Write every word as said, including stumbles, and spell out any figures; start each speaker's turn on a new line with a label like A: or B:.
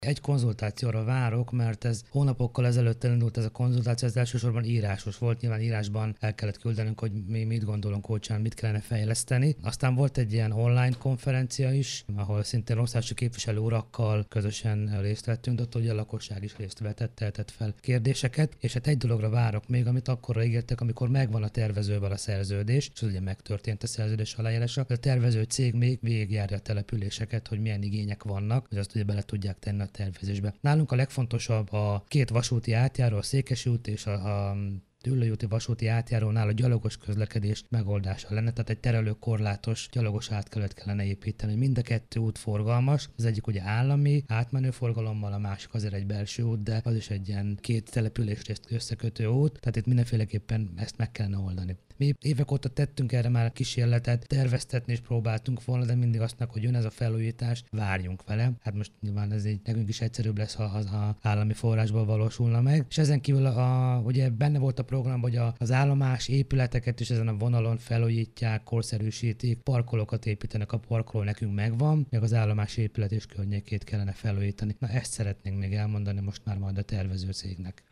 A: Egy konzultációra várok, mert ez hónapokkal ezelőtt elindult ez a konzultáció, ez elsősorban írásos volt, nyilván írásban el kellett küldenünk, hogy mi mit gondolunk, hogy mit kellene fejleszteni. Aztán volt egy ilyen online konferencia is, ahol szintén országosi képviselő urakkal közösen részt vettünk, de ott ugye a lakosság is részt vetett, tehetett fel kérdéseket, és hát egy dologra várok még, amit akkorra ígértek, amikor megvan a tervezővel a szerződés, és az ugye megtörtént a szerződés aláírása, a tervező cég még végigjárja a településeket, hogy milyen igények vannak, hogy azt ugye bele tudják tenni a tervezésbe. Nálunk a legfontosabb a két vasúti átjáró, a Székesi út és a, a Düllői úti vasúti átjárónál a gyalogos közlekedés megoldása lenne, tehát egy terelő korlátos gyalogos átkelőt kellene építeni. Mind a kettő út forgalmas, az egyik ugye állami átmenő forgalommal, a másik azért egy belső út, de az is egy ilyen két települést összekötő út, tehát itt mindenféleképpen ezt meg kellene oldani. Mi évek óta tettünk erre már kísérletet, terveztetni és próbáltunk volna, de mindig azt mondják, hogy jön ez a felújítás, várjunk vele. Hát most nyilván ez így nekünk is egyszerűbb lesz, ha, ha állami forrásból valósulna meg. És ezen kívül a, ugye benne volt a programban, hogy a, az állomás épületeket is ezen a vonalon felújítják, korszerűsítik, parkolókat építenek, a parkoló nekünk megvan, meg az állomás épület és környékét kellene felújítani. Na ezt szeretnénk még elmondani most már majd a tervező cégnek.